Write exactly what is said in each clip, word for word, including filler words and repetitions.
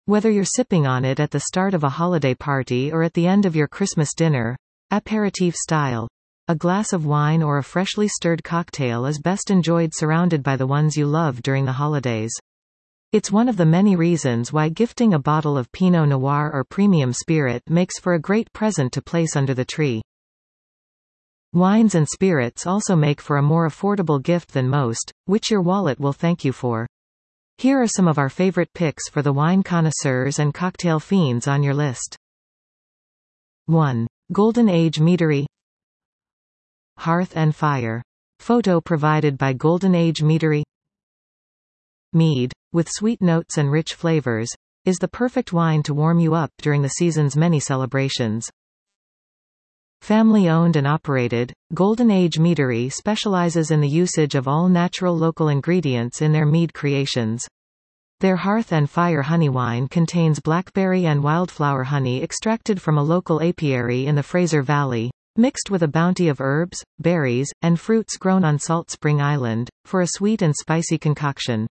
Whether you're sipping on it at the start of a holiday party or at the end of your Christmas dinner, aperitif style, a glass of wine or a freshly stirred cocktail is best enjoyed surrounded by the ones you love during the holidays. It's one of the many reasons why gifting a bottle of Pinot Noir or premium spirit makes for a great present to place under the tree. Wines and spirits also make for a more affordable gift than most, which your wallet will thank you for. Here are some of our favorite picks for the wine connoisseurs and cocktail fiends on your list. one. Golden Age Meadery Hearth and Fire. Photo provided by Golden Age Meadery. Mead, with sweet notes and rich flavors, is the perfect wine to warm you up during the season's many celebrations. Family-owned and operated, Golden Age Meadery specializes in the usage of all-natural local ingredients in their mead creations. Their Hearth and Fire honey wine contains blackberry and wildflower honey extracted from a local apiary in the Fraser Valley, mixed with a bounty of herbs, berries, and fruits grown on Salt Spring Island, for a sweet and spicy concoction.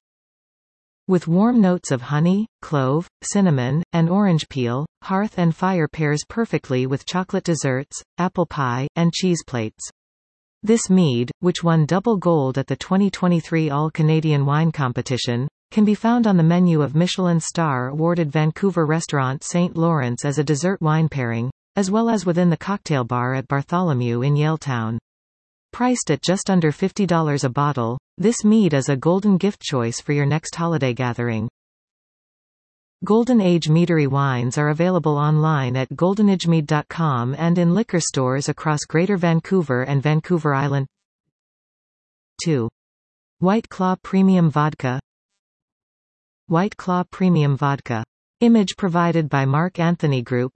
With warm notes of honey, clove, cinnamon, and orange peel, Hearth and Fire pairs perfectly with chocolate desserts, apple pie, and cheese plates. This mead, which won double gold at the twenty twenty-three All-Canadian Wine Competition, can be found on the menu of Michelin star-awarded Vancouver restaurant Saint Lawrence as a dessert wine pairing, as well as within the cocktail bar at Bartholomew in Yaletown. Priced at just under fifty dollars a bottle, this mead is a golden gift choice for your next holiday gathering. Golden Age Meadery wines are available online at golden age mead dot com and in liquor stores across Greater Vancouver and Vancouver Island. two. White Claw Premium Vodka. White Claw Premium Vodka. Image provided by Mark Anthony Group.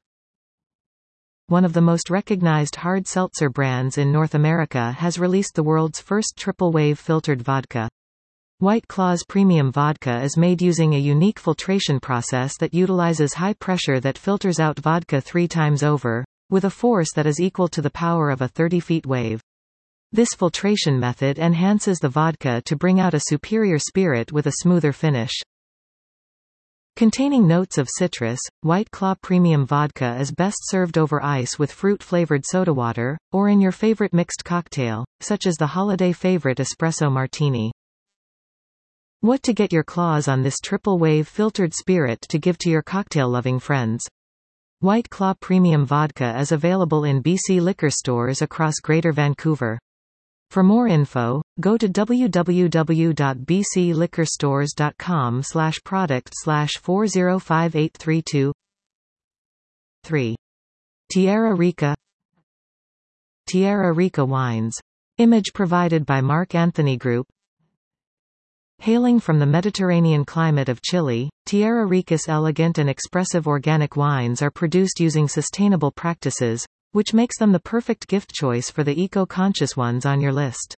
One of the most recognized hard seltzer brands in North America has released the world's first triple-wave filtered vodka. White Claw's premium vodka is made using a unique filtration process that utilizes high pressure that filters out vodka three times over, with a force that is equal to the power of a thirty feet wave. This filtration method enhances the vodka to bring out a superior spirit with a smoother finish. Containing notes of citrus, White Claw Premium Vodka is best served over ice with fruit-flavored soda water, or in your favorite mixed cocktail, such as the holiday favorite espresso martini. What to get your claws on this triple-wave filtered spirit to give to your cocktail-loving friends? White Claw Premium Vodka is available in B C liquor stores across Greater Vancouver. For more info, go to w w w dot b c liquor stores dot com slash product slash four zero five eight three two. three. Tierra Rica. Tierra Rica wines. Image provided by Mark Anthony Group. Hailing from the Mediterranean climate of Chile, Tierra Rica's elegant and expressive organic wines are produced using sustainable practices, which makes them the perfect gift choice for the eco-conscious ones on your list.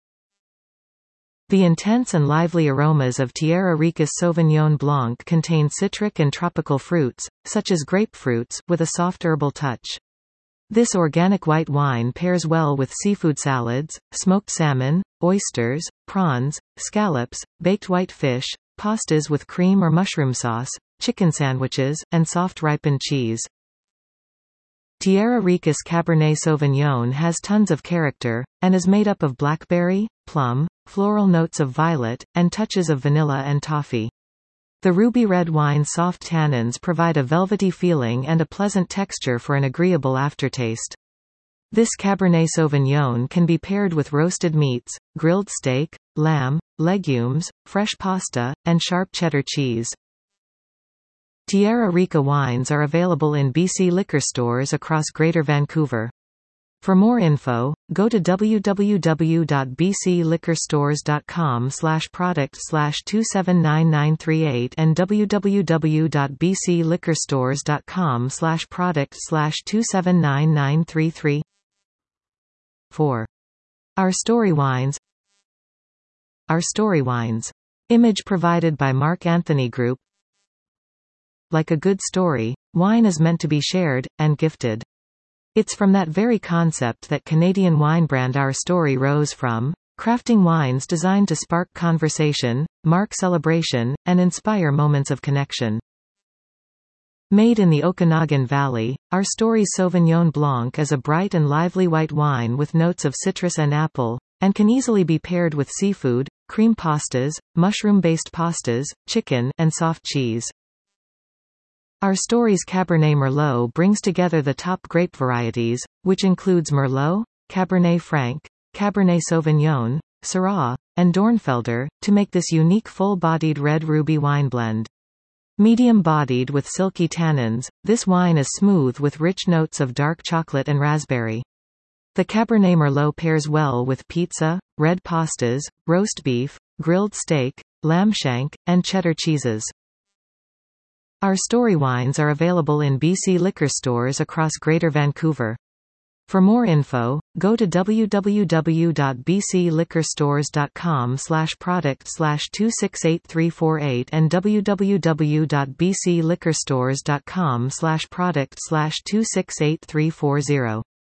The intense and lively aromas of Tierra Rica's Sauvignon Blanc contain citric and tropical fruits, such as grapefruits, with a soft herbal touch. This organic white wine pairs well with seafood salads, smoked salmon, oysters, prawns, scallops, baked white fish, pastas with cream or mushroom sauce, chicken sandwiches, and soft ripened cheese. Tierra Rica's Cabernet Sauvignon has tons of character, and is made up of blackberry, plum, floral notes of violet, and touches of vanilla and toffee. The ruby red wine's soft tannins provide a velvety feeling and a pleasant texture for an agreeable aftertaste. This Cabernet Sauvignon can be paired with roasted meats, grilled steak, lamb, legumes, fresh pasta, and sharp cheddar cheese. Tierra Rica wines are available in B C liquor stores across Greater Vancouver. For more info, go to w w w dot b c liquor stores dot com slash product slash two seven nine nine three eight and w w w dot b c liquor stores dot com slash product slash two seven nine nine three three. four. Our Story Wines. Our Story Wines. Image provided by Mark Anthony Group. Like a good story, wine is meant to be shared, and gifted. It's from that very concept that Canadian wine brand Our Story rose from, crafting wines designed to spark conversation, mark celebration, and inspire moments of connection. Made in the Okanagan Valley, Our Story's Sauvignon Blanc is a bright and lively white wine with notes of citrus and apple, and can easily be paired with seafood, cream pastas, mushroom-based pastas, chicken, and soft cheese. Our Story's Cabernet Merlot brings together the top grape varieties, which includes Merlot, Cabernet Franc, Cabernet Sauvignon, Syrah, and Dornfelder, to make this unique full-bodied red ruby wine blend. Medium-bodied with silky tannins, this wine is smooth with rich notes of dark chocolate and raspberry. The Cabernet Merlot pairs well with pizza, red pastas, roast beef, grilled steak, lamb shank, and cheddar cheeses. Our Story wines are available in B C liquor stores across Greater Vancouver. For more info, go to w w w dot b c liquor stores dot com slash product slash two six eight three four eight and w w w dot b c liquor stores dot com slash product slash two six eight three four zero.